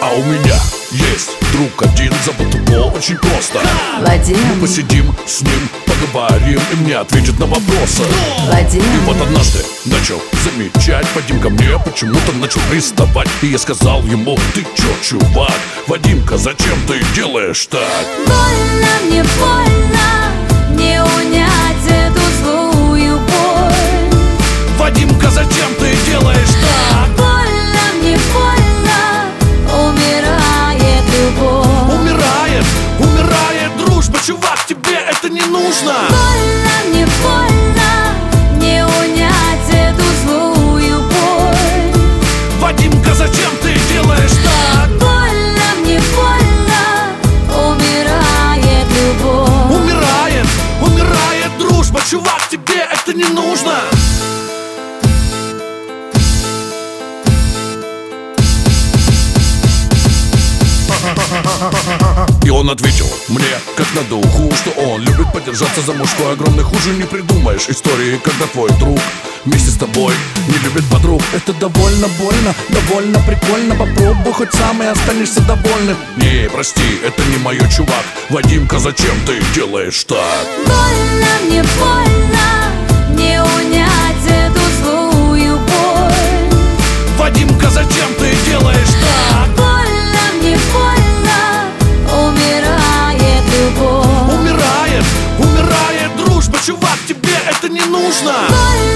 А у меня есть друг один, зовут его очень просто Вадим. Мы посидим с ним, поговорим, и мне ответит на вопросы. Вадим. И вот однажды начал замечать, Вадим ко мне почему-то начал приставать. И я сказал ему: ты чё, чувак? Вадимка, зачем ты делаешь так? Больно, мне больно, не унять эту злую боль. Вадимка, зачем ты делаешь так? Больно, мне больно, умирает любовь. Умирает дружба, чувак, тебе это не нужно. Больно, мне больно, не унять эту злую боль. Вадимка, зачем ты делаешь так? Больно, мне больно, умирает любовь. Умирает дружба, чувак, тебе это не нужно. И он ответил мне, как на духу, что он любит подержаться за мужской огромный. Хуже не придумаешь истории, когда твой друг вместе с тобой не любит подруг. Это довольно больно, довольно прикольно. Попробуй хоть сам и останешься довольным. Не, прости, это не мое, чувак. Вадимка, зачем ты делаешь так? Больно, мне больно, не унять эту злую боль. Вадимка, зачем ты делаешь так? Больно, мне больно, умирает любовь. Умирает дружба, чувак, тебе это не нужно. Больно,